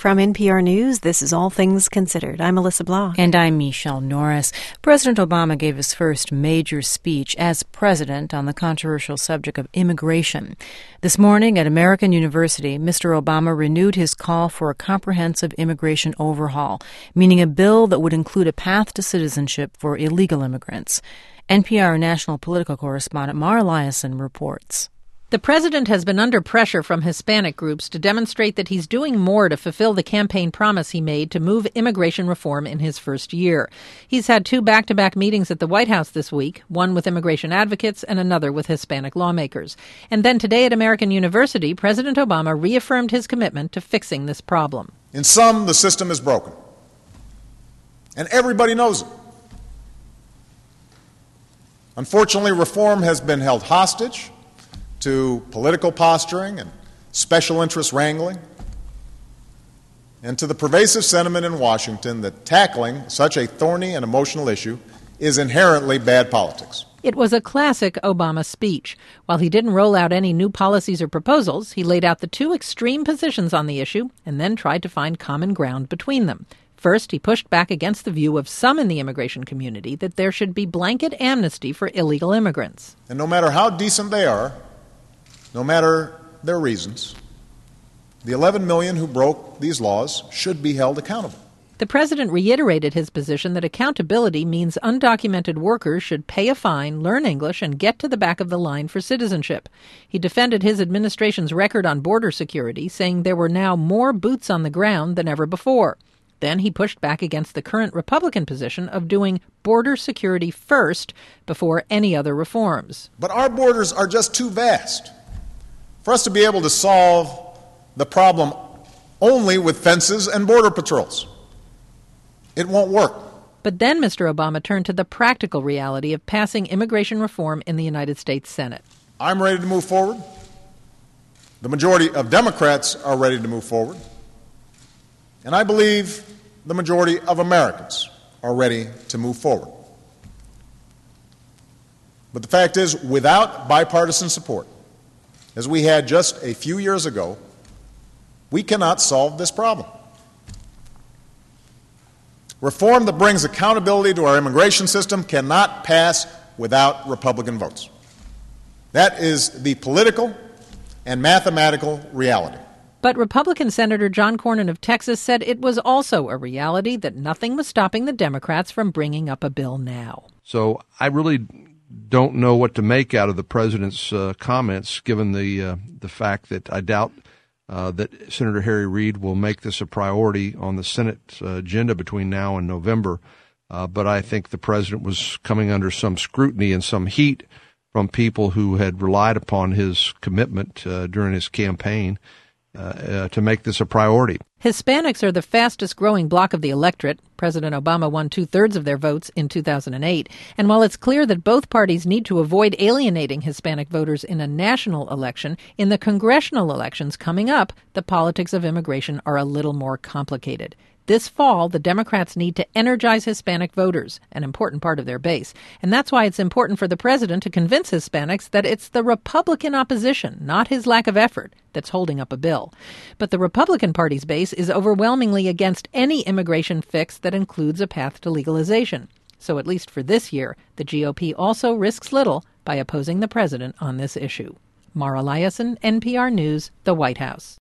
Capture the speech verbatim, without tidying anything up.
From N P R News, this is All Things Considered. I'm Melissa Block. And I'm Michelle Norris. President Obama gave his first major speech as president on the controversial subject of immigration. This morning at American University, Mister Obama renewed his call for a comprehensive immigration overhaul, meaning a bill that would include a path to citizenship for illegal immigrants. N P R national political correspondent Mara Liasson reports. The president has been under pressure from Hispanic groups to demonstrate that he's doing more to fulfill the campaign promise he made to move immigration reform in his first year. He's had two back-to-back meetings at the White House this week, one with immigration advocates and another with Hispanic lawmakers. And then today at American University, President Obama reaffirmed his commitment to fixing this problem. In sum, the system is broken. And everybody knows it. Unfortunately, reform has been held hostage to political posturing and special interest wrangling, and to the pervasive sentiment in Washington that tackling such a thorny and emotional issue is inherently bad politics. It was a classic Obama speech. While he didn't roll out any new policies or proposals, he laid out the two extreme positions on the issue and then tried to find common ground between them. First, he pushed back against the view of some in the immigration community that there should be blanket amnesty for illegal immigrants. And no matter how decent they are, no matter their reasons, the eleven million who broke these laws should be held accountable. The president reiterated his position that accountability means undocumented workers should pay a fine, learn English, and get to the back of the line for citizenship. He defended his administration's record on border security, saying there were now more boots on the ground than ever before. Then he pushed back against the current Republican position of doing border security first before any other reforms. But our borders are just too vast for us to be able to solve the problem only with fences and border patrols. It won't work. But then Mister Obama turned to the practical reality of passing immigration reform in the United States Senate. I'm ready to move forward. The majority of Democrats are ready to move forward. And I believe the majority of Americans are ready to move forward. But the fact is, without bipartisan support, as we had just a few years ago, we cannot solve this problem. Reform that brings accountability to our immigration system cannot pass without Republican votes. That is the political and mathematical reality. But Republican Senator John Cornyn of Texas said it was also a reality that nothing was stopping the Democrats from bringing up a bill now. So I really don't know what to make out of the president's uh, comments, given the uh, the fact that I doubt uh, that Senator Harry Reid will make this a priority on the Senate uh, agenda between now and November. Uh, but I think the president was coming under some scrutiny and some heat from people who had relied upon his commitment uh, during his campaign uh, uh, to make this a priority. Hispanics are the fastest growing bloc of the electorate. President Obama won two-thirds of their votes in two thousand eight. And while it's clear that both parties need to avoid alienating Hispanic voters in a national election, in the congressional elections coming up, the politics of immigration are a little more complicated. This fall, the Democrats need to energize Hispanic voters, an important part of their base. And that's why it's important for the president to convince Hispanics that it's the Republican opposition, not his lack of effort, that's holding up a bill. But the Republican Party's base is overwhelmingly against any immigration fix that includes a path to legalization. So at least for this year, the G O P also risks little by opposing the president on this issue. Mara Liasson, N P R News, the White House.